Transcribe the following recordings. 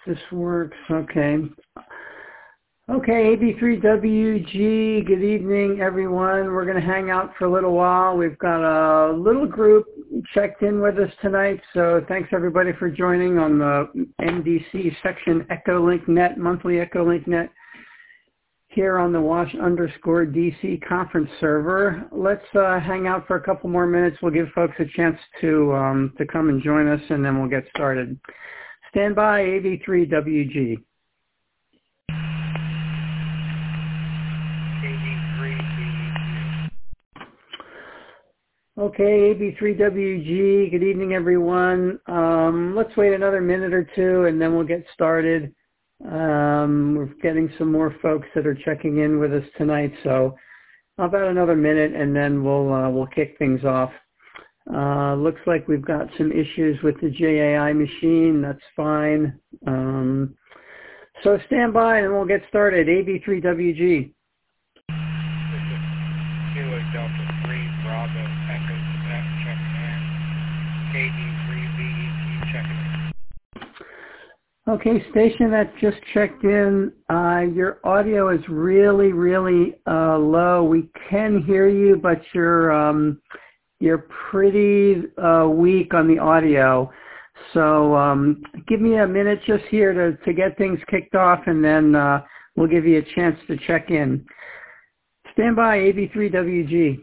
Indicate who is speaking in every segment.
Speaker 1: This works. Okay. Okay, AB3WG, good evening, everyone. We're going to hang out for a little while. We've got a little group checked in with us tonight, so thanks everybody for joining on the MDC section Echolink Net, monthly Echolink Net, here on the Wash_DC conference server. Let's hang out for a couple more minutes. We'll give folks a chance to come and join us, and then we'll get started. Stand by, AB3WG. Okay, AB3WG, good evening, everyone. Let's wait another minute or two, and then we'll get started. We're getting some more folks that are checking in with us tonight, so about another minute, and then we'll kick things off. Looks like we've got some issues with the JAI machine. That's fine. So stand by, and we'll get started. AB3WG. Okay, station that just checked in, your audio is really, really low. We can hear you, but you're pretty weak on the audio. So give me a minute just here to get things kicked off, and then we'll give you a chance to check in. Stand by, AB3WG.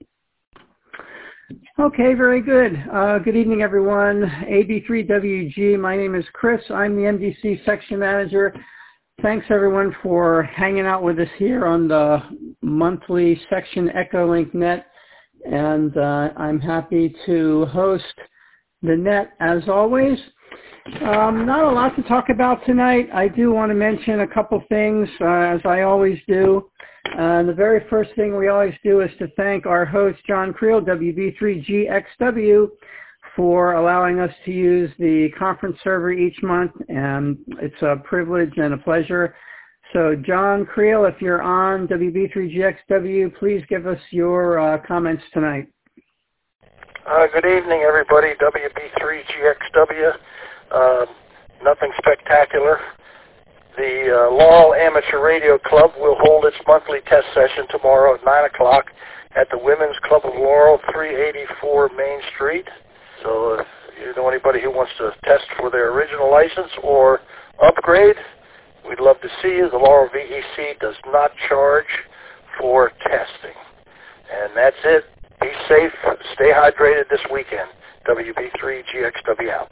Speaker 1: Okay, very good. Good evening, everyone. AB3WG, my name is Chris. I'm the MDC section manager. Thanks, everyone, for hanging out with us here on the monthly section Echolink Net. And I'm happy to host the net as always. Not a lot to talk about tonight. I do want to mention a couple things, as I always do. The very first thing we always do is to thank our host, John Creel, WB3GXW, for allowing us to use the conference server each month, and it's a privilege and a pleasure. So John Creel, if you're on WB3GXW, please give us your comments tonight.
Speaker 2: Good evening, everybody. WB3GXW. Nothing spectacular. The Laurel Amateur Radio Club will hold its monthly test session tomorrow at 9 o'clock at the Women's Club of Laurel, 384 Main Street. So if you know anybody who wants to test for their original license or upgrade, we'd love to see you. The Laurel VEC does not charge for testing. And that's it. Be safe. Stay hydrated this weekend. WB3GXW out.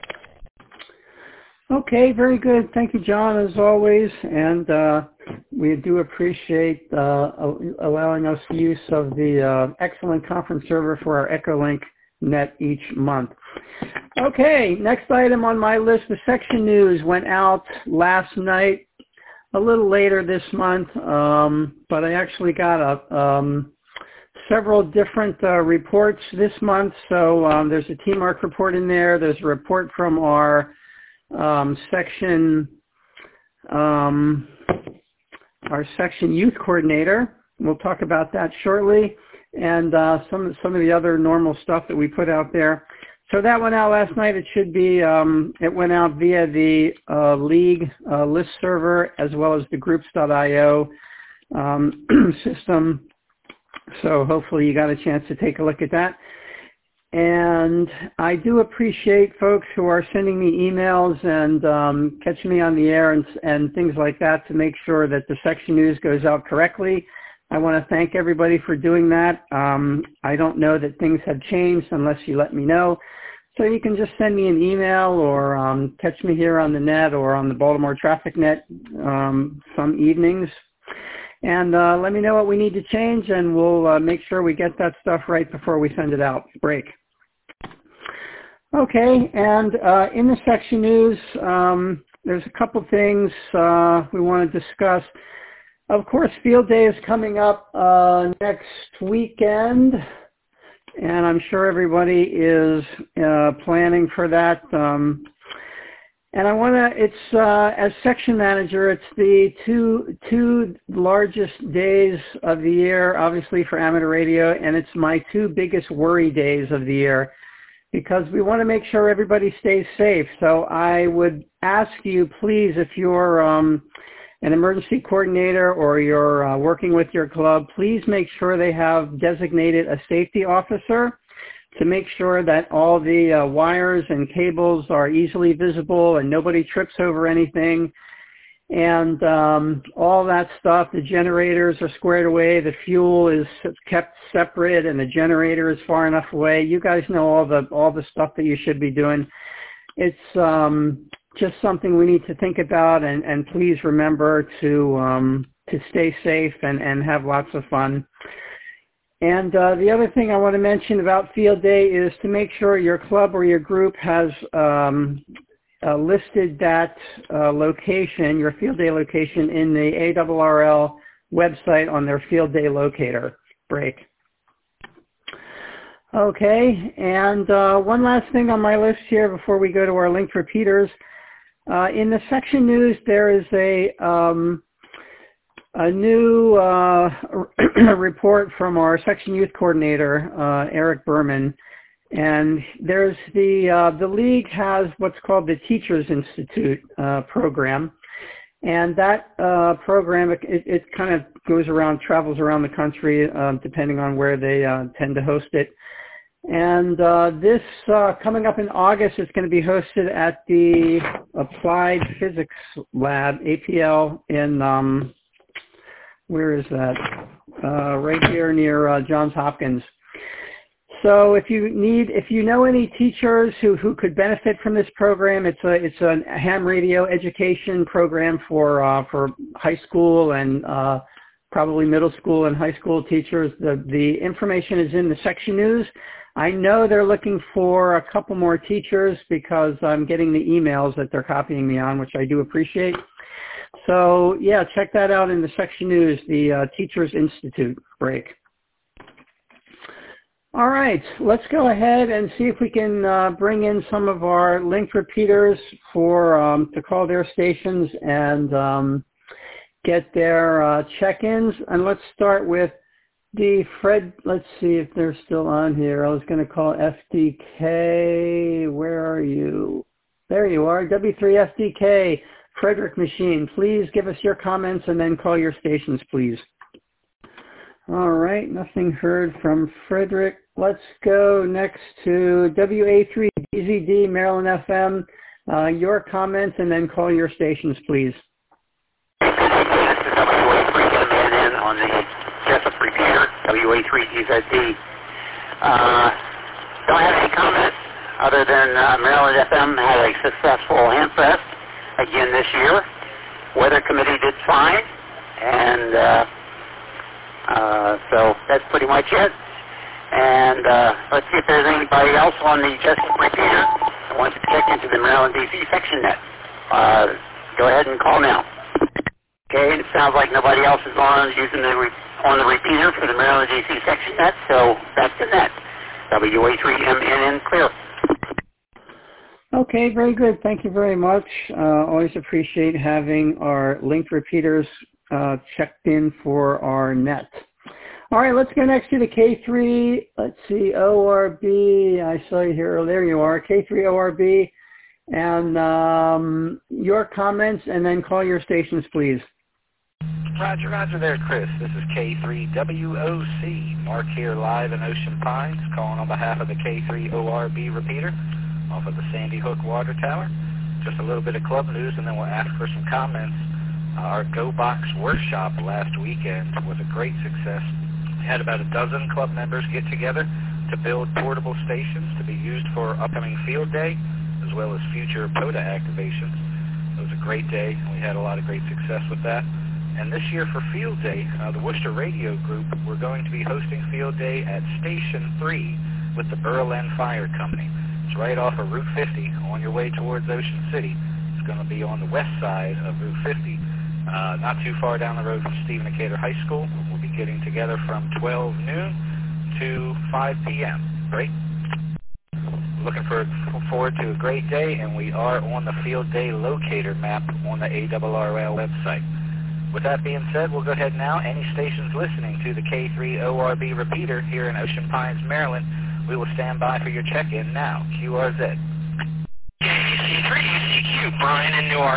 Speaker 1: Okay, very good. Thank you, John, as always. And we do appreciate allowing us use of the excellent conference server for our Echolink Net each month. Okay, next item on my list, the section news went out last night, a little later this month, but I actually got several different reports this month. So there's a TMARC report in there. There's a report from our section youth coordinator. We'll talk about that shortly, and some of the other normal stuff that we put out there. So that went out last night. It should be it went out via the League list server as well as the groups.io system. So hopefully you got a chance to take a look at that. And I do appreciate folks who are sending me emails and catching me on the air and things like that to make sure that the section news goes out correctly. I want to thank everybody for doing that. I don't know that things have changed unless you let me know. So you can just send me an email or catch me here on the net or on the Baltimore Traffic Net some evenings. And let me know what we need to change, and we'll make sure we get that stuff right before we send it out. Break. Okay, and in the section news, there's a couple things we want to discuss. Of course, Field Day is coming up next weekend, and I'm sure everybody is planning for that. And I want to, it's, as section manager, it's the two largest days of the year, obviously, for amateur radio, and it's my two biggest worry days of the year. because we want to make sure everybody stays safe. So I would ask you, please, if you're an emergency coordinator or you're working with your club, please make sure they have designated a safety officer to make sure that all the wires and cables are easily visible and nobody trips over anything. And all that stuff, the generators are squared away, the fuel is kept separate, and the generator is far enough away. You guys know all the stuff that you should be doing. It's just something we need to think about, and please remember to stay safe and have lots of fun. And the other thing I want to mention about Field Day is to make sure your club or your group has listed that location, your Field Day location, in the ARRL website on their Field Day locator break. Okay, and one last thing on my list here before we go to our linked repeaters. In the section news, there is a new report from our section youth coordinator, Eric Berman. And there's the league has what's called the Teachers Institute program, and that program it kind of travels around the country depending on where they tend to host it. And this coming up in August, it's going to be hosted at the Applied Physics Lab (APL) in where is that? Right here near Johns Hopkins. So if you know any teachers who could benefit from this program, it's a ham radio education program for high school and probably middle school and high school teachers. The information is in the section news. I know they're looking for a couple more teachers because I'm getting the emails that they're copying me on, which I do appreciate. So yeah, check that out in the section news, the Teachers Institute break. All right, let's go ahead and see if we can bring in some of our linked repeaters to call their stations and get their check-ins. And let's start with let's see if they're still on here. I was going to call FDK. Where are you? There you are, W3FDK, Frederick Machine. Please give us your comments and then call your stations, please. All right, nothing heard from Frederick. Let's go next to WA3DZD, Maryland FM. Your comments and then call your stations, please.
Speaker 3: This is WA3MNN on the Jessup repeater, WA3DZD. Don't have any comments other than Maryland FM had a successful Hamfest again this year. Weather committee did fine, and so that's pretty much it. And let's see if there's anybody else on the Jessup repeater that wants to check into the Maryland DC section net. Go ahead and call now. Okay, it sounds like nobody else is on the repeater for the Maryland DC section net, so that's the net. WA3MNN clear.
Speaker 1: Okay, very good. Thank you very much. Always appreciate having our linked repeaters checked in for our net. All right, let's go next to the K3, let's see, ORB. I saw you here. There you are, K3 ORB. And your comments, and then call your stations, please.
Speaker 4: Roger, roger there, Chris. This is K3WOC. Mark here live in Ocean Pines, calling on behalf of the K3 ORB repeater off of the Sandy Hook Water Tower. Just a little bit of club news, and then we'll ask for some comments. Our GoBox workshop last weekend was a great success. We had about a dozen club members get together to build portable stations to be used for upcoming Field Day, as well as future POTA activations. It was a great day, and we had a lot of great success with that. And this year for Field Day, the Worcester Radio Group, we're going to be hosting Field Day at Station 3 with the Berlin Fire Company. It's right off of Route 50 on your way towards Ocean City. It's going to be on the west side of Route 50, not too far down the road from Stephen Decatur High School. We'll be getting together from 12 noon to 5 p.m. Great. Looking forward to a great day, and we are on the Field Day locator map on the ARRL website. With that being said, we'll go ahead now. Any stations listening to the K3 ORB repeater here in Ocean Pines, Maryland, We will stand by for your check-in now. QRZ.
Speaker 5: KC3UCQ, Brian in Newark.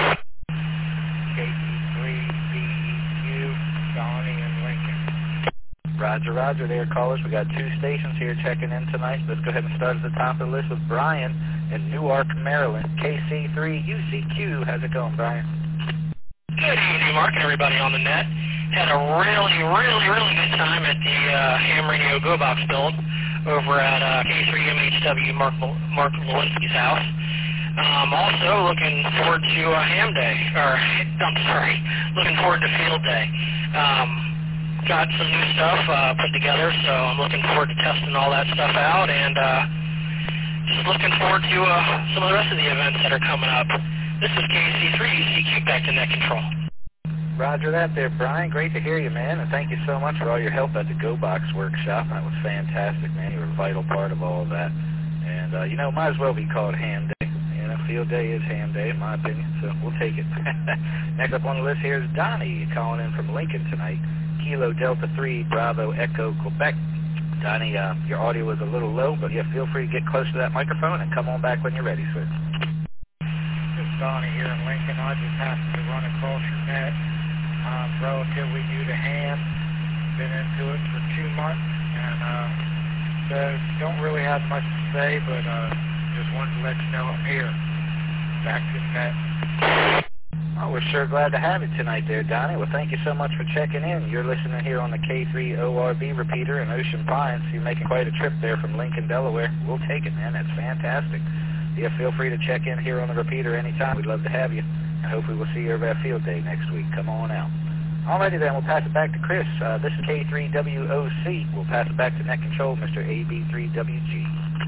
Speaker 6: KC3BEQ, Donnie in Lincoln.
Speaker 4: Roger, roger there, callers. We got 2 stations here checking in tonight. Let's go ahead and start at the top of the list with Brian in Newark, Maryland. KC3UCQ. How's it going, Brian?
Speaker 5: Good evening, Mark, and everybody on the net. Had a really good time at the ham radio Go Box build over at K3MHW Mark Lewinsky's house. Also looking forward to ham day, looking forward to field day. Got some new stuff put together, so I'm looking forward to testing all that stuff out, and just looking forward to some of the rest of the events that are coming up. This is KC3UCQ, back to net control.
Speaker 4: Roger that there, Brian. Great to hear you, man, and thank you so much for all your help at the Go Box workshop. That was fantastic, man. You were a vital part of all of that. And, might as well be called ham day. Field day is ham day, in my opinion, so we'll take it. Next up on the list here is Donnie calling in from Lincoln tonight. Kilo Delta 3, Bravo, Echo, Quebec. Donnie, your audio was a little low, but feel free to get close to that microphone and come on back when you're ready, sir.
Speaker 6: This is Donnie here in Lincoln. I just happened to run across your net. I'm relatively new to ham. Been into it for 2 months, and so don't really have much to say, but just wanted to let you know I'm here. Back to the net.
Speaker 4: Oh, we're sure glad to have you tonight there, Donnie. Well, thank you so much for checking in. You're listening here on the K3ORB repeater in Ocean Pines. You're making quite a trip there from Lincoln, Delaware. We'll take it, man. That's fantastic. Feel free to check in here on the repeater anytime. We'd love to have you. And hopefully we'll see you over at Field Day next week. Come on out. Alrighty then, we'll pass it back to Chris. This is K3WOC. We'll pass it back to net control, Mr. AB3WG.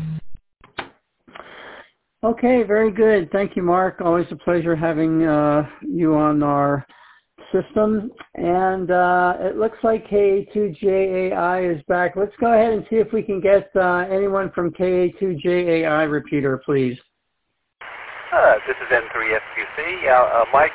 Speaker 1: Okay, very good. Thank you, Mark. Always a pleasure having you on our system. And it looks like KA2JAI is back. Let's go ahead and see if we can get anyone from KA2JAI repeater, please.
Speaker 7: This is N3FQC. Mike,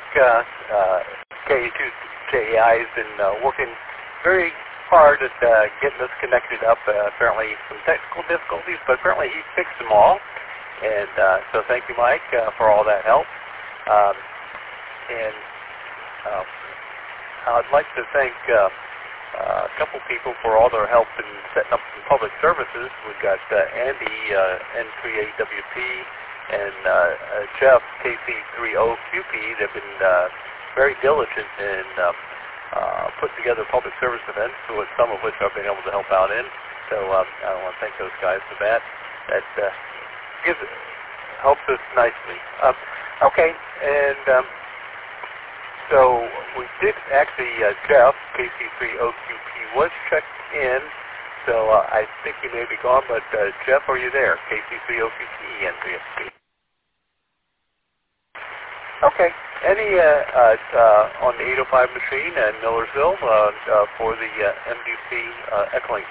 Speaker 7: KA2JAI has been working very hard at getting us connected up. Apparently some technical difficulties, but apparently he fixed them all. And so thank you, Mike, for all that help. I'd like to thank a couple people for all their help in setting up some public services. We've got Andy, N3AWP, and Jeff, KC3OQP. They've been very diligent in putting together public service events, some of which I've been able to help out in. So I want to thank those guys for that. That helps us nicely. Okay, and so we did actually, Jeff, KC3OQP, was checked in, so I think he may be gone, but Jeff, are you there? KC3OQP, N3FP. Okay, any on the 805 machine in Millersville for the MDC Echolink?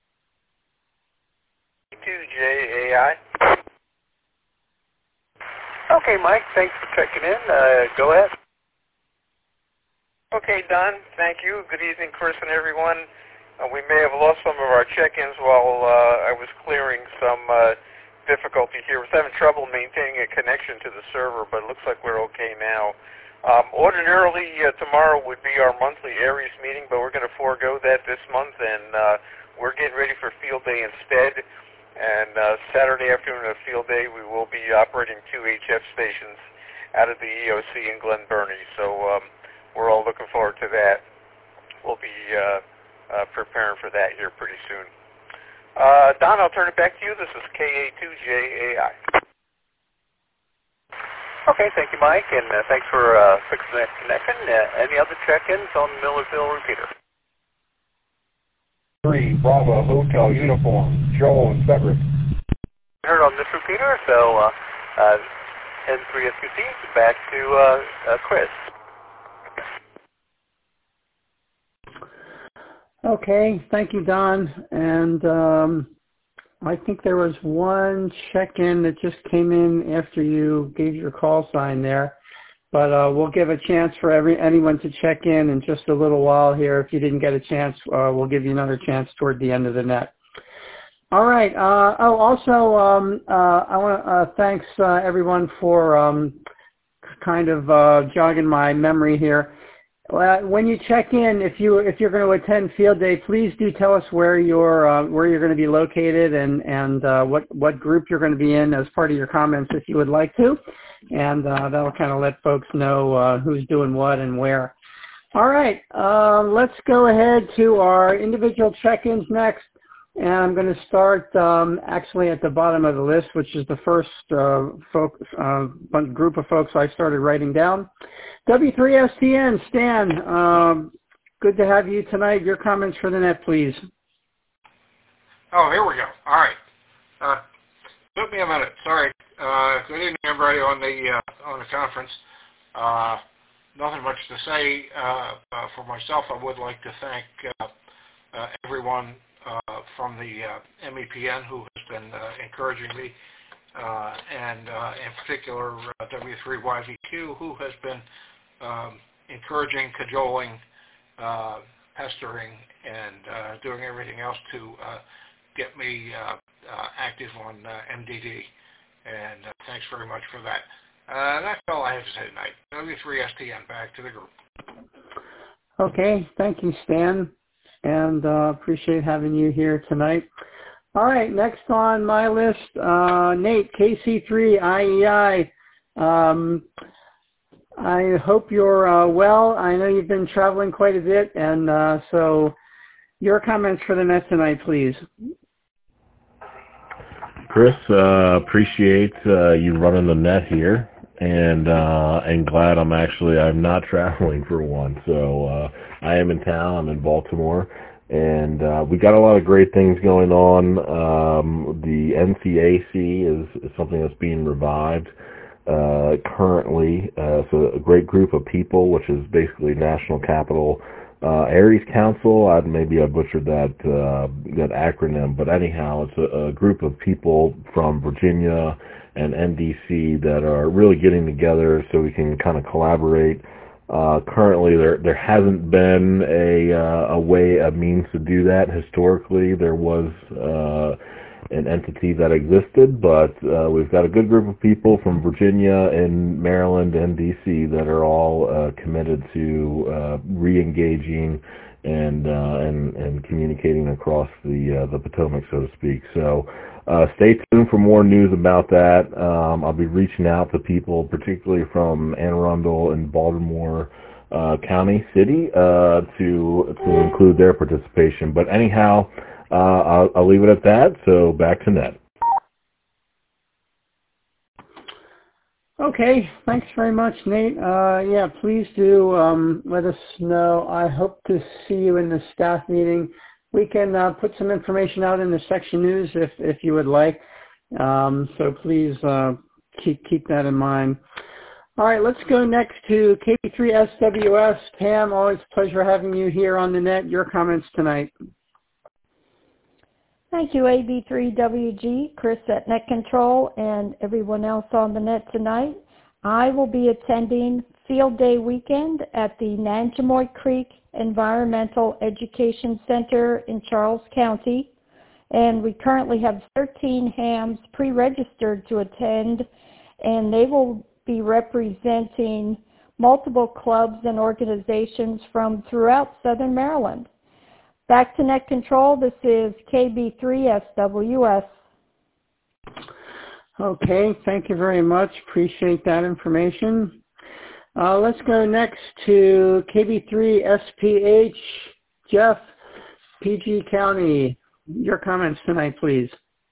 Speaker 2: 2JAI.
Speaker 7: Okay, Mike, thanks for checking in. Go ahead.
Speaker 2: Okay, Don, thank you. Good evening, Chris and everyone. We may have lost some of our check-ins while I was clearing some difficulty here. We're having trouble maintaining a connection to the server, but it looks like we're okay now. Ordinarily, tomorrow would be our monthly Aries meeting, but we're going to forego that this month, and we're getting ready for Field Day instead. And Saturday afternoon of Field Day, we will be operating 2 HF stations out of the EOC in Glen Burnie. So we're all looking forward to that. We'll be preparing for that here pretty soon. Don, I'll turn it back to you. This is KA2JAI.
Speaker 7: Okay, thank you, Mike, and thanks for fixing that connection. Any other check-ins on the Millersville repeater?
Speaker 6: 3, Bravo, Hotel, Uniform, Joel and Cedric.
Speaker 7: Heard on this repeater, so N3FQC, back to Chris.
Speaker 1: Okay, thank you, Don. And I think there was one check-in that just came in after you gave your call sign there. But we'll give a chance for anyone to check in just a little while here. If you didn't get a chance, we'll give you another chance toward the end of the net. All right. I want to thanks everyone for kind of jogging my memory here. When you check in, if you're going to attend Field Day, please do tell us where you're going to be located and what group you're going to be in as part of your comments if you would like to, and that'll kind of let folks know who's doing what and where. All right, let's go ahead to our individual check-ins next. And I'm going to start actually at the bottom of the list, which is the first group of folks I started writing down. W3STN, Stan, good to have you tonight. Your comments for the net, please.
Speaker 6: Oh, here we go. All right. Took me a minute. Sorry. Good evening, everybody on the conference. Nothing much to say for myself. I would like to thank everyone from the MEPN who has been encouraging me, and in particular W3YVQ who has been encouraging, cajoling, pestering, and doing everything else to get me active on MDD. And thanks very much for that. That's all I have to say tonight. W3STN, back to the group.
Speaker 1: Okay, thank you, Stan. And appreciate having you here tonight. All right, next on my list, Nate, KC3IEI. I hope you're well. I know you've been traveling quite a bit, and so your comments for the net tonight, please.
Speaker 8: Chris, appreciate you running the net here, and glad I'm not traveling for one. So I am in town. I'm in Baltimore, and we got a lot of great things going on. The NCAC is something that's being revived currently. So a great group of people, which is basically National Capital Aries Council. I butchered that acronym, but anyhow, it's a group of people from Virginia and NDC that are really getting together so we can kind of collaborate. Currently, there hasn't been a means to do that. Historically, there was an entity that existed, but we've got a good group of people from Virginia and Maryland and DC that are all committed to re-engaging and communicating across the Potomac, so to speak. So stay tuned for more news about that. I'll be reaching out to people, particularly from Anne Arundel and Baltimore County City, to include their participation. But anyhow, I'll leave it at that. So back to Ned.
Speaker 1: Okay, thanks very much, Nate. Yeah, please do let us know. I hope to see you in the staff meeting. We can put some information out in the section news if you would like. So please keep that in mind. All right, let's go next to K3SWS. Pam, always a pleasure having you here on the net. Your comments tonight.
Speaker 9: Thank you, AB3WG, Chris at Net Control, and everyone else on the net tonight. I will be attending Field Day weekend at the Nanjemoy Creek Environmental Education Center in Charles County, and we currently have 13 hams pre-registered to attend, and they will be representing multiple clubs and organizations from throughout Southern Maryland. Back to Net Control, this is KB3SWS.
Speaker 1: Okay, thank you very much. Appreciate that information. Let's go next to KB3SPH. Jeff, PG County. Your comments tonight, please.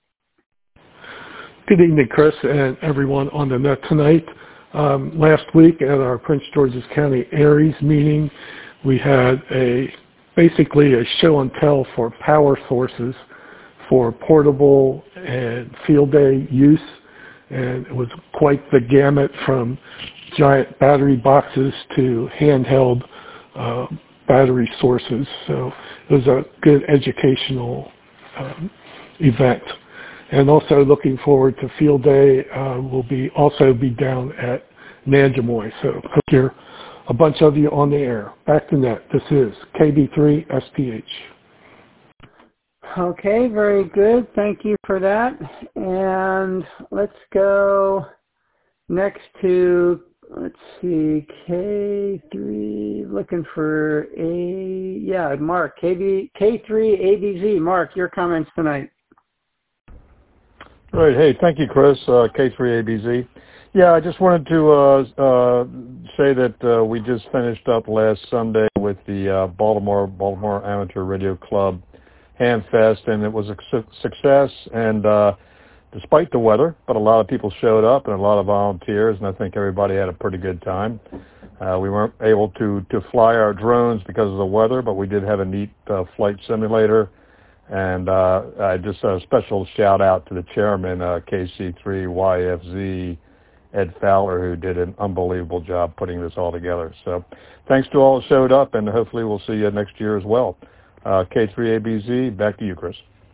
Speaker 10: Good evening, Chris, and everyone on the net tonight. Last week at our Prince George's County Aries meeting, we had basically a show and tell for power sources for portable and field day use, and it was quite the gamut from giant battery boxes to handheld battery sources. So it was a good educational event. And also looking forward to Field Day. We'll also be down at Nanjemoy. So hope you're a bunch of you on the air. Back to net. This is KB3SPH.
Speaker 1: Okay, very good. Thank you for that. And let's go next to, let's see, K3, looking for Mark, K3ABZ. Mark, your comments tonight.
Speaker 11: Right. Hey, thank you, Chris. K3ABZ. Yeah, I just wanted to say that we just finished up last Sunday with the Baltimore Amateur Radio Club Ham Fest, and it was a success. And despite the weather, but a lot of people showed up and a lot of volunteers, and I think everybody had a pretty good time. We weren't able to fly our drones because of the weather, but we did have a neat flight simulator. And just a special shout out to the chairman, KC3YFZ, Ed Fowler, who did an unbelievable job putting this all together. So thanks to all who showed up, and hopefully we'll see you next year as well. K3ABZ, back to you, Chris.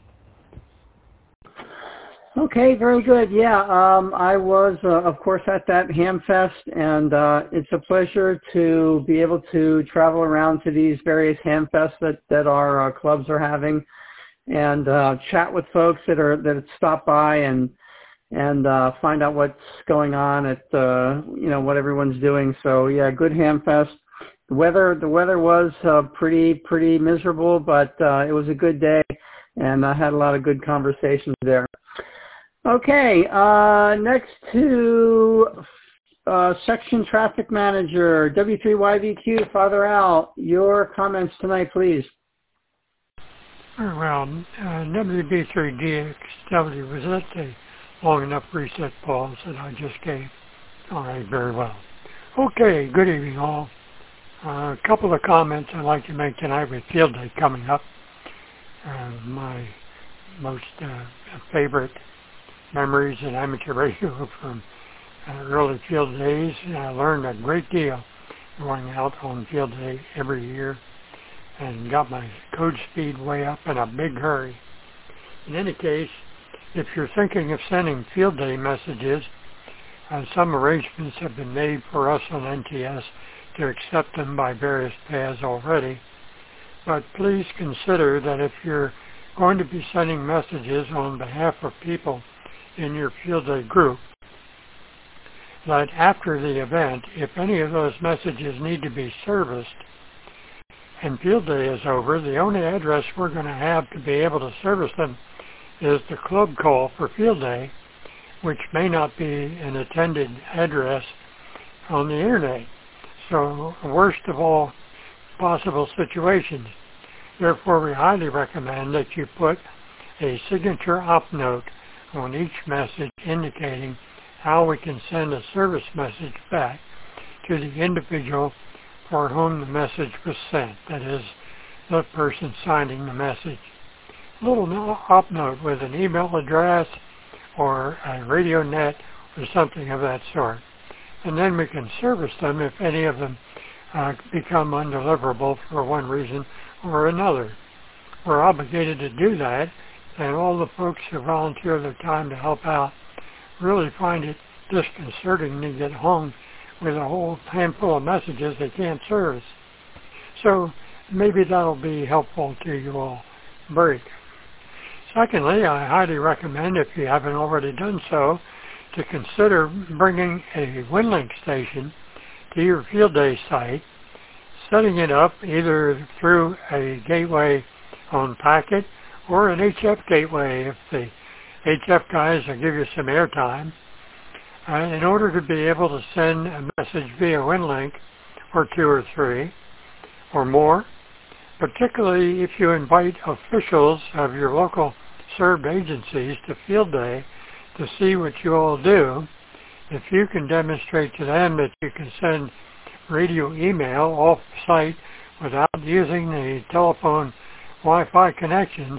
Speaker 1: Okay, very good. Yeah, I was, of course, at that Ham Fest, and it's a pleasure to be able to travel around to these various Ham Fests that our clubs are having, and chat with folks that stop by and find out what's going on at what everyone's doing. So yeah, good Ham Fest. The weather was pretty miserable, but it was a good day, and I had a lot of good conversations there. Okay, next to Section Traffic Manager, W3YVQ, Father Al, your comments tonight, please.
Speaker 12: Well, WB3DXW was at the long enough reset pause that I just gave. All right, very well. Okay, good evening all. A couple of comments I'd like to make tonight with Field Day coming up. My most favorite memories in amateur radio from early field days. I learned a great deal going out on Field Day every year and got my code speed way up in a big hurry. In any case, if you're thinking of sending Field Day messages, some arrangements have been made for us on NTS to accept them by various paths already. But please consider that if you're going to be sending messages on behalf of people in your Field Day group, that after the event, if any of those messages need to be serviced and Field Day is over, the only address we're going to have to be able to service them is the club call for Field Day, which may not be an attended address on the internet. So, worst of all possible situations. Therefore, we highly recommend that you put a signature op note on each message indicating how we can send a service message back to the individual for whom the message was sent, that is, the person signing the message. A little op note with an email address or a radio net or something of that sort. And then we can service them if any of them become undeliverable for one reason or another. We're obligated to do that, and all the folks who volunteer their time to help out really find it disconcerting to get home with a whole handful of messages they can't service. So maybe that'll be helpful to you all. Break. Secondly, I highly recommend, if you haven't already done so, to consider bringing a WinLink station to your Field Day site, setting it up either through a gateway on Packet or an HF gateway if the HF guys will give you some airtime, in order to be able to send a message via WinLink or 2 or 3 or more, particularly if you invite officials of your local served agencies to Field Day to see what you all do. If you can demonstrate to them that you can send radio email off-site without using the telephone Wi-Fi connections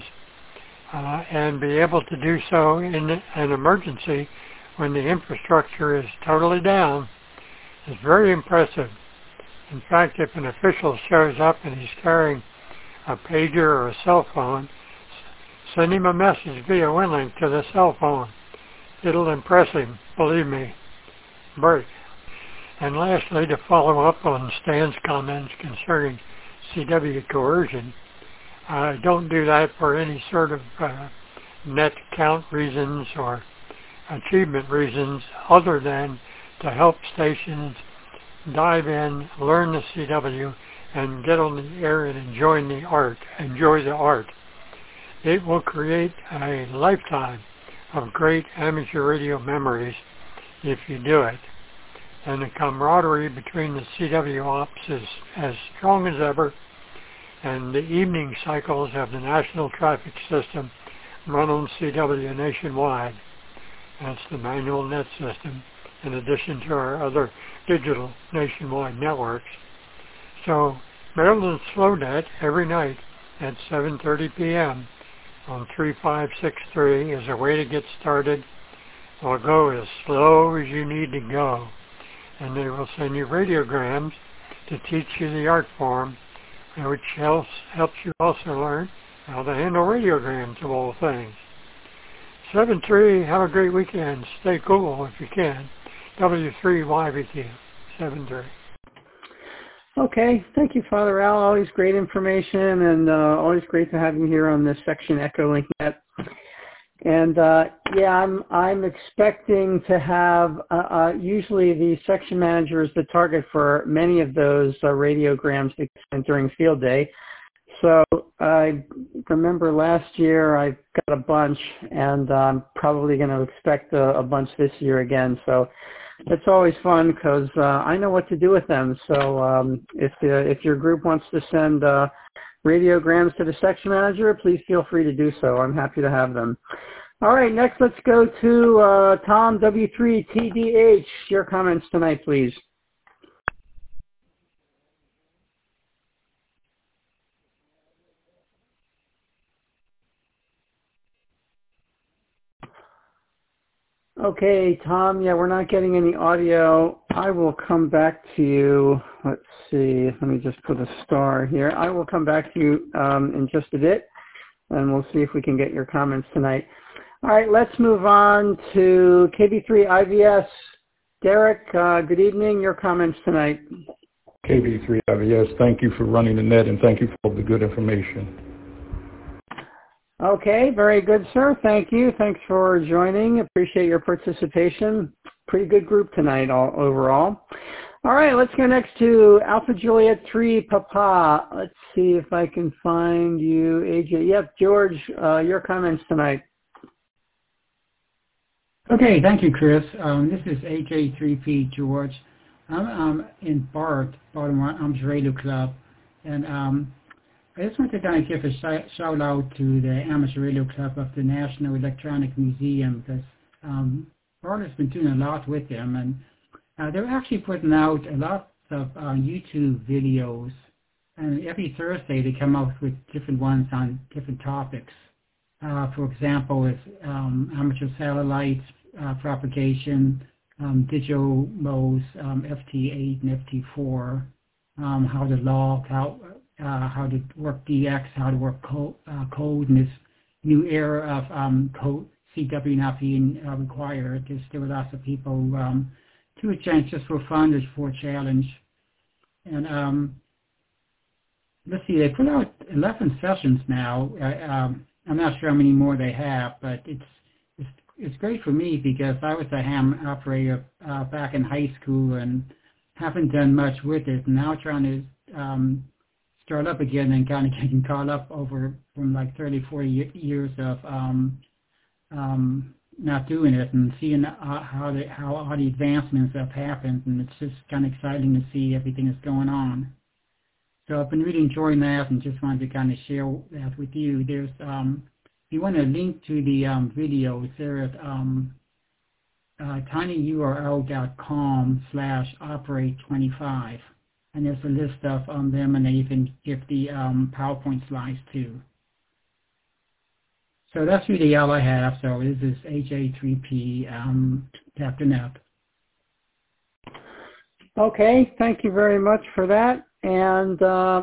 Speaker 12: and be able to do so in an emergency when the infrastructure is totally down, is very impressive. In fact, if an official shows up and he's carrying a pager or a cell phone, send him a message via WinLink to the cell phone. It'll impress him, believe me. Break. And lastly, to follow up on Stan's comments concerning CW coercion, I don't do that for any sort of net count reasons or achievement reasons other than to help stations dive in, learn the CW, and get on the air and enjoy the art. It will create a lifetime of great amateur radio memories if you do it. And the camaraderie between the CW ops is as strong as ever, and the evening cycles of the National Traffic System run on CW nationwide. That's the manual net system, in addition to our other digital nationwide networks. So Maryland SlowNet every night at 7:30 p.m. on 3563 is a way to get started. It'll go as slow as you need to go, and they will send you radiograms to teach you the art form, which helps you also learn how to handle radiograms of all things. 7-3, have a great weekend. Stay cool if you can. W3YVQ, 7-3.
Speaker 1: Okay, thank you, Father Al. Always great information, and always great to have you here on this section Echolink Net. And yeah, I'm expecting to have usually the section manager is the target for many of those radiograms during field day. So I remember last year I got a bunch, and I'm probably going to expect a bunch this year again. So it's always fun because I know what to do with them. So if your group wants to send radiograms to the section manager, please feel free to do so. I'm happy to have them. All right, next let's go to Tom W3TDH. Your comments tonight, please. Okay, Tom, yeah, we're not getting any audio. I will come back to you. Let's see. Let me just put a star here. I will come back to you in just a bit, and we'll see if we can get your comments tonight. All right, let's move on to KB3IVS. Derek, good evening. Your comments tonight.
Speaker 13: KB3IVS, thank you for running the net, and thank you for all the good information.
Speaker 1: Okay, very good, sir. Thank you. Thanks for joining. Appreciate your participation. Pretty good group tonight overall. All right, let's go next to Alpha Juliet 3 Papa. Let's see if I can find you, AJ. Yep, George, your comments tonight.
Speaker 14: Okay, thank you, Chris. This is AJ3P George. I'm in BART, Baltimore Amateur Radio Club, and I just want to kind of give a shout out to the Amateur Radio Club of the National Electronic Museum, because BART has been doing a lot with them, and they're actually putting out a lot of YouTube videos, and every Thursday they come out with different ones on different topics. For example, it's amateur satellites propagation, digital modes, FT8 and FT4, how to log, how to work DX, how to work code in this new era of code CW not being required. There's still lots of people to a chance just for fun, just for a challenge. And let's see, they put out 11 sessions now. I'm not sure how many more they have, but it's great for me because I was a ham operator back in high school and haven't done much with it. And now trying to start up again and kind of getting caught up over from like 30, 40 years of not doing it and seeing how all the advancements have happened, and it's just kind of exciting to see everything that's going on. So I've been really enjoying that and just wanted to kind of share that with you. There's, if you want to link to the video, it's there at tinyurl.com/operate25. And there's a list of them, and then you can get the PowerPoint slides too. So that's really all I have. So this is AJ3P, Captain Up.
Speaker 1: Okay, thank you very much for that. And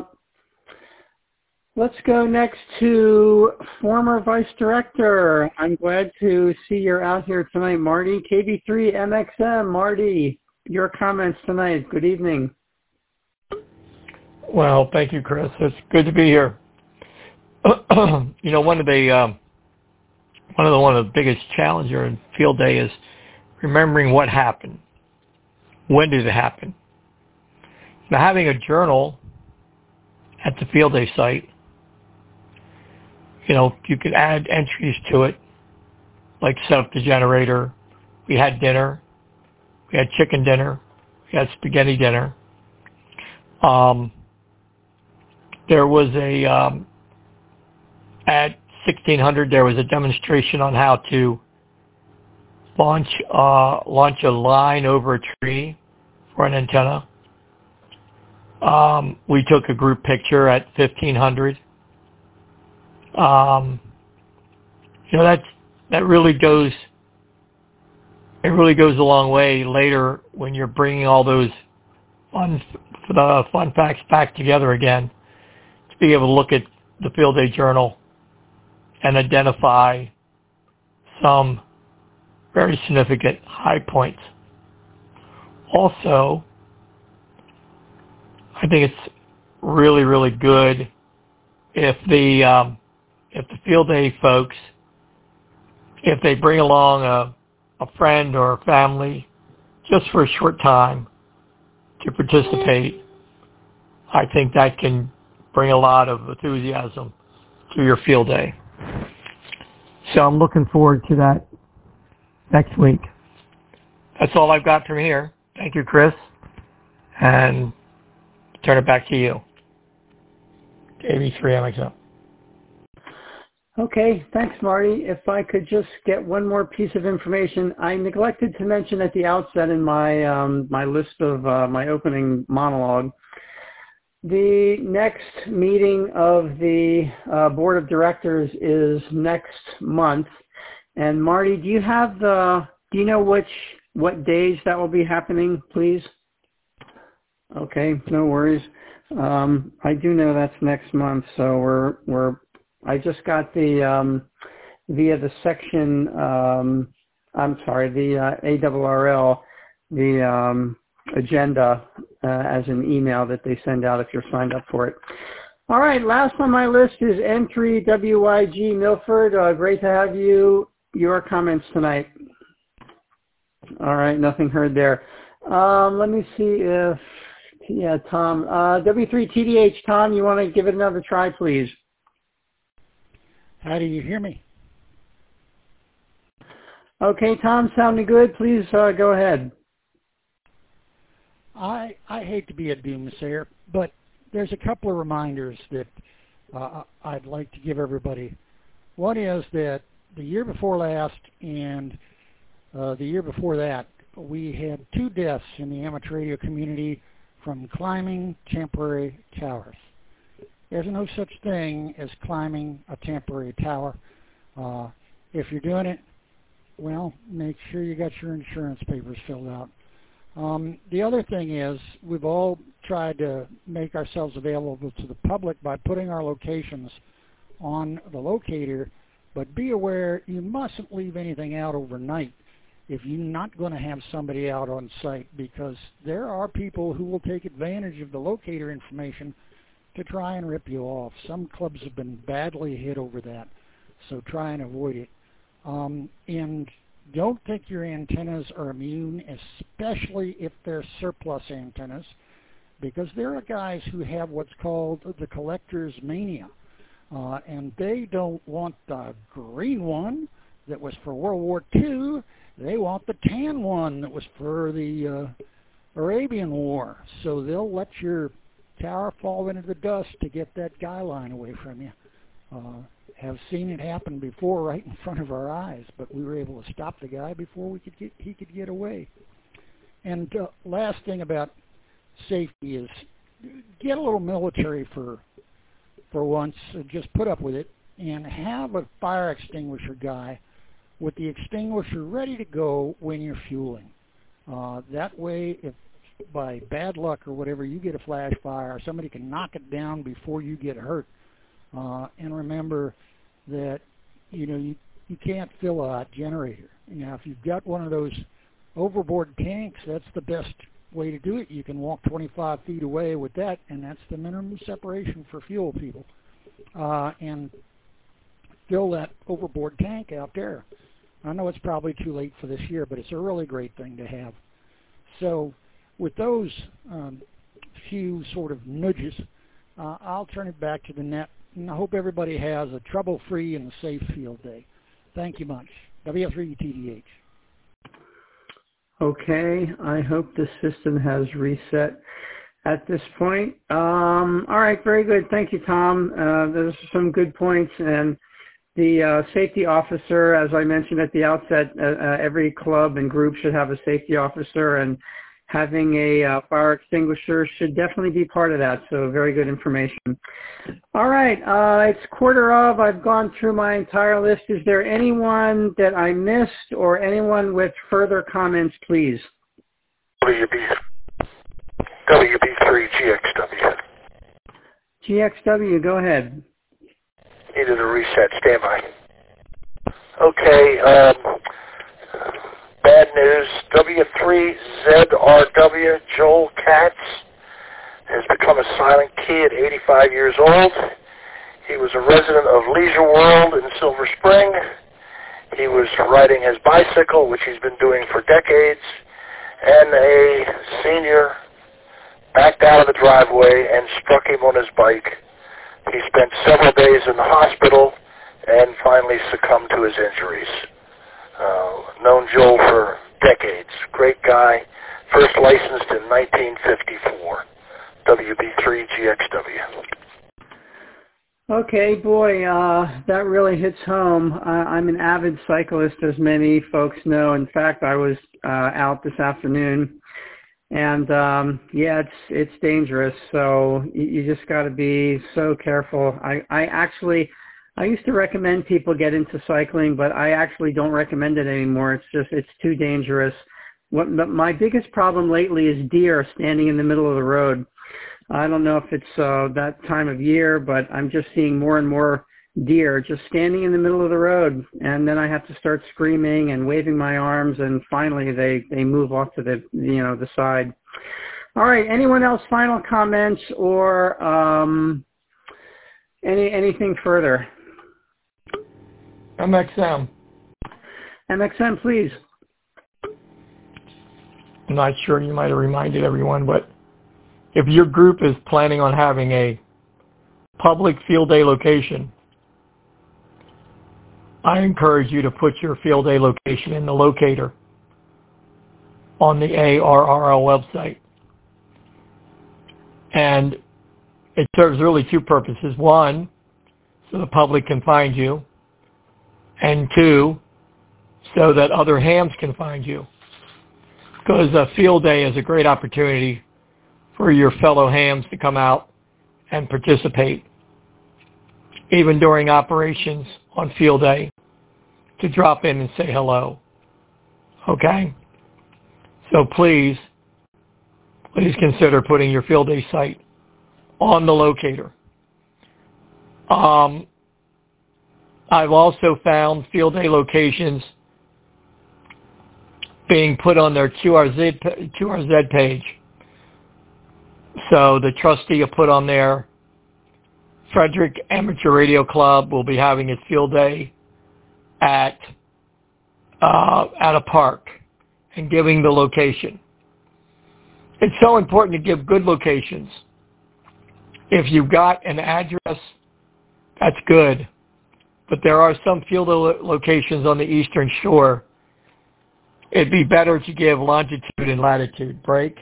Speaker 1: let's go next to former Vice Director. I'm glad to see you're out here tonight, Marty. KB3MXM, Marty, your comments tonight. Good evening.
Speaker 10: Well, thank you, Chris. It's good to be here.
Speaker 15: you know, one of the biggest challenges in field day is remembering what happened. When did it happen? Now, having a journal at the field day site, you know, you could add entries to it, like set up the generator. We had dinner. We had chicken dinner. We had spaghetti dinner. There was at 1600, there was a demonstration on how to launch a line over a tree for an antenna. We took a group picture at 1500. You know, that really goes. It really goes a long way later when you're bringing all those fun facts back together again, to be able to look at the field day journal and identify some very significant high points. Also, I think it's really, really good if the field day folks, if they bring along a friend or a family just for a short time to participate. I think that can bring a lot of enthusiasm to your field day. So I'm looking forward to that next week. That's all I've got from here. Thank you, Chris. And turn it back to you. AB3MXO.
Speaker 1: Okay, thanks, Marty. If I could just get one more piece of information. I neglected to mention at the outset in my my list of my opening monologue, the next meeting of the board of directors is next month. And Marty, do you know what days that will be happening, please? Okay, no worries. I do know that's next month, so I just got the via the section. The ARRL, the agenda as an email that they send out if you're signed up for it. All right, last on my list is N3WYG Milford. Great to have you. Your comments tonight. All right, nothing heard there. Let me see if, Tom. W3TDH, Tom, you want to give it another try, please?
Speaker 6: How do you hear me?
Speaker 1: Okay, Tom, sounding good. Please go ahead.
Speaker 6: I hate to be a doomsayer, but there's a couple of reminders that I'd like to give everybody. One is that the year before last and the year before that, we had 2 deaths in the amateur radio community from climbing temporary towers. There's no such thing as climbing a temporary tower. If you're doing it, well, make sure you got your insurance papers filled out. The other thing is we've all tried to make ourselves available to the public by putting our locations on the locator, but be aware you mustn't leave anything out overnight if you're not going to have somebody out on site, because there are people who will take advantage of the locator information to try and rip you off. Some clubs have been badly hit over that, so try and avoid it. And don't think your antennas are immune, especially if they're surplus antennas, because there are guys who have what's called the collector's mania, and they don't want the green one that was for World War II. They want the tan one that was for the Arabian War. So they'll let your tower fall into the dust to get that guy line away from you. Have seen it happen before right in front of our eyes, but we were able to stop the guy before he could get away. And last thing about safety is get a little military for once. Just put up with it and have a fire extinguisher guy with the extinguisher ready to go when you're fueling. That way, if by bad luck or whatever you get a flash fire, somebody can knock it down before you get hurt. And remember that you can't fill a generator. Now, if you've got one of those overboard tanks, that's the best way to do it. You can walk 25 feet away with that, and that's the minimum separation for fuel, people.
Speaker 16: and fill that overboard tank out there. I know it's probably too late for this year, but it's a really great thing to have. So with those few sort of nudges, I'll turn it back to the net, and I hope everybody has a trouble-free and a safe field day. Thank you much. W3TDH.
Speaker 1: Okay, I hope the system has reset at this point. All right, very good. Thank you, Tom. Those are some good points. And the safety officer, as I mentioned at the outset, every club and group should have a safety officer, and having a fire extinguisher should definitely be part of that. So very good information. All right, it's 1:15. I've gone through my entire list. Is there anyone that I missed or anyone with further comments, please?
Speaker 2: WB3 GXW.
Speaker 1: GXW, go ahead.
Speaker 2: Needed a reset. Stand by. Okay, bad news. W3ZRW, Joel Katz, has become a silent key at 85 years old. He was a resident of Leisure World in Silver Spring. He was riding his bicycle, which he's been doing for decades, and a senior backed out of the driveway and struck him on his bike. He spent several days in the hospital and finally succumbed to his injuries. Known Joel for decades. Great guy. First licensed in 1954. WB3 GXW.
Speaker 1: Okay, boy, that really hits home. I'm an avid cyclist, as many folks know. In fact, I was out this afternoon, and yeah, it's dangerous. So you just got to be so careful. I used to recommend people get into cycling, but I actually don't recommend it anymore. It's too dangerous. My biggest problem lately is deer standing in the middle of the road. I don't know if it's that time of year, but I'm just seeing more and more deer just standing in the middle of the road, and then I have to start screaming and waving my arms, and finally they move off to the side. All right, anyone else final comments or anything further?
Speaker 15: MXM.
Speaker 1: MXM, please.
Speaker 15: I'm not sure, you might have reminded everyone, but if your group is planning on having a public field day location, I encourage you to put your field day location in the locator on the ARRL website. And it serves really two purposes. One, so the public can find you, and two, so that other hams can find you. Because a field day is a great opportunity for your fellow hams to come out and participate, even during operations on field day, to drop in and say hello. Okay? So please consider putting your field day site on the locator. I've also found field day locations being put on their QRZ page. So the trustee will put on there, Frederick Amateur Radio Club will be having its field day at a park, and giving the location. It's so important to give good locations. If you've got an address, that's good. But there are some field locations on the Eastern Shore. It'd be better to give longitude and latitude break.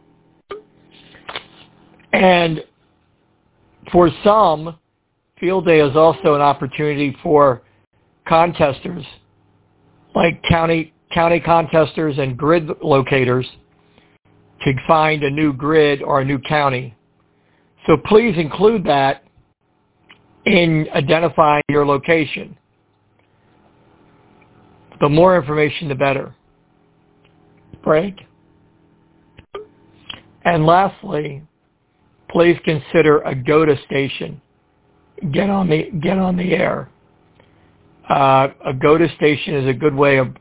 Speaker 15: And for some, field day is also an opportunity for contesters, like county contesters and grid locators, to find a new grid or a new county. So please include that in identifying your location. The more information, the better. Break. And lastly, please consider a GOTA station. Get on the air. A GOTA station is a good way of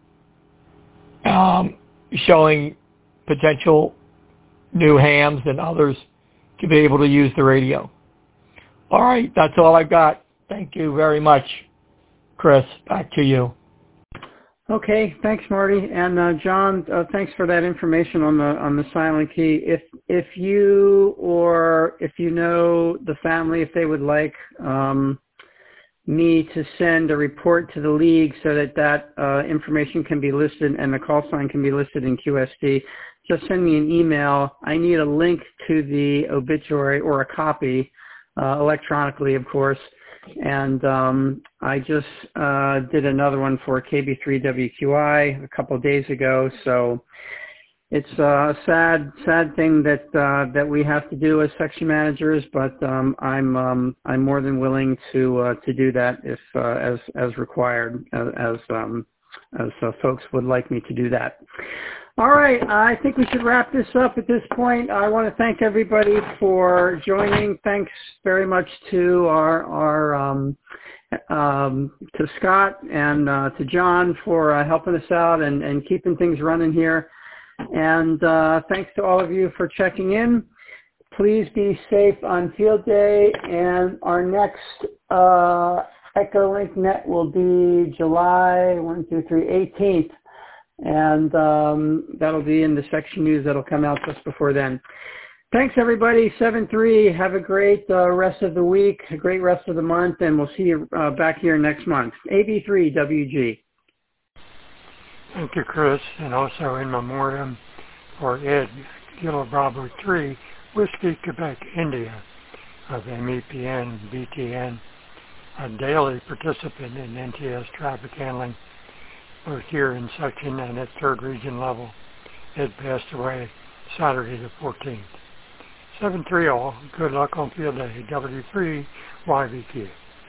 Speaker 15: showing potential new hams and others to be able to use the radio. All right, that's all I got. Thank you very much, Chris. Back to you.
Speaker 1: Okay, thanks, Marty. And John, thanks for that information on the silent key. If you know the family, if they would like me to send a report to the league so that information can be listed and the call sign can be listed in QSD, just send me an email. I need a link to the obituary or a copy, electronically, of course. And I just did another one for KB3WQI a couple of days ago. So it's a sad thing that we have to do as section managers, but I'm more than willing to do that if as required, as folks would like me to do that. All right, I think we should wrap this up at this point. I want to thank everybody for joining. Thanks very much to to Scott and to John for helping us out and keeping things running here. And thanks to all of you for checking in. Please be safe on field day, and our next Echolink Net will be July 18th. And that'll be in the section news that'll come out just before then. Thanks, everybody. 7-3. Have a great rest of the week, a great rest of the month, and we'll see you back here next month. AB3WG.
Speaker 12: Thank you, Chris, and also in memoriam for Ed Kilo Bravo 3, Whiskey, Quebec, India, of MEPN, BTN, a daily participant in NTS traffic handling, both here in section and at third region level. Ed passed away Saturday the 14th. 7-3 all. Good luck on field day. W3 YVQ.